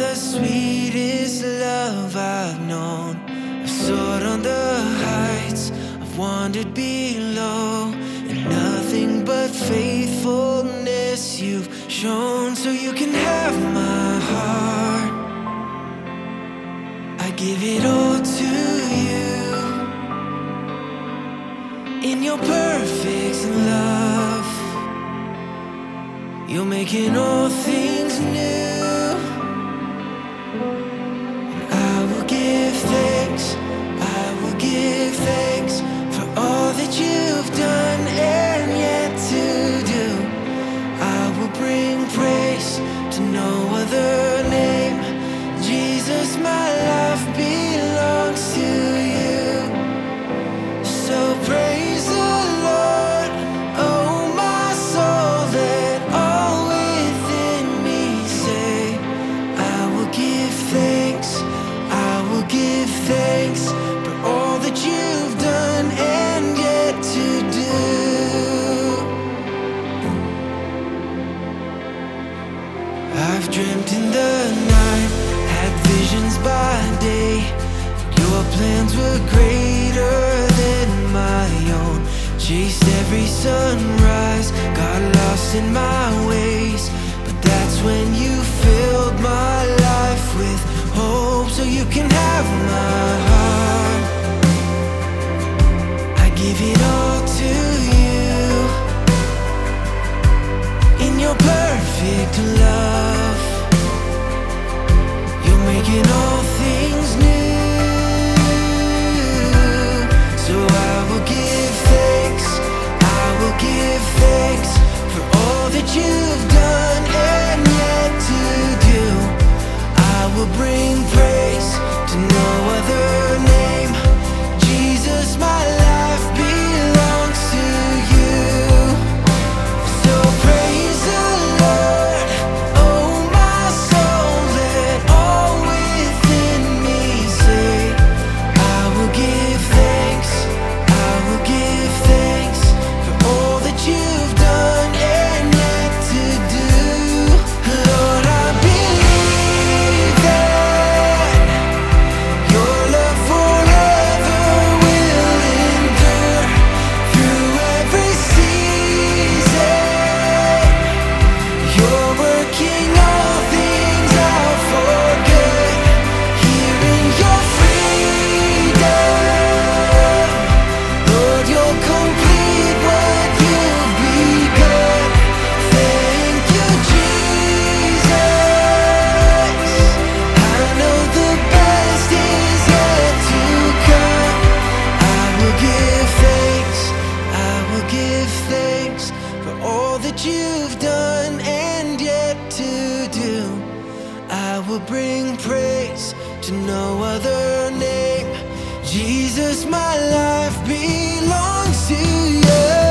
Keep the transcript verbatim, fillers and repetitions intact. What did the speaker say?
the sweetest love I've known. I've soared on the heights, I've wandered below, and nothing but faithfulness you've shown. So you can have my heart, I give it all to you. In your perfect love, you're making all things new. And I will give thanks, I will give thanks for all that you've done and yet to do. I will bring praise to no other name. Jesus, my life belongs to you. So praise the Lord, oh my soul, let all within me say, I will give thanks, I will give thanks for all that you've done and yet to do. I've dreamt in the night, had visions by day. Your plans were greater than my own. Chased every sunrise, got lost in my ways, but that's when you filled my life with hope. So you can have my heart, I give it all to you. In your perfect love, you're making all things new. So I will give thanks, I will give thanks for all that you've done and yet to do. I will bring praise to no other name. Jesus, my life belongs to you. So praise the Lord, oh my soul, let all within me say, I will give thanks, I will give thanks for all that you've done and yet to do. Lord, I believe that your love forever will endure through every season. You're working all things out for good. Here in your freedom, Lord, you'll complete what you've begun. Thank you, Jesus. I know the best is yet to come. I will give thanks, I will give thanks for all that you've done and yet to do. I will bring praise to no other name. Jesus, my life belongs to you.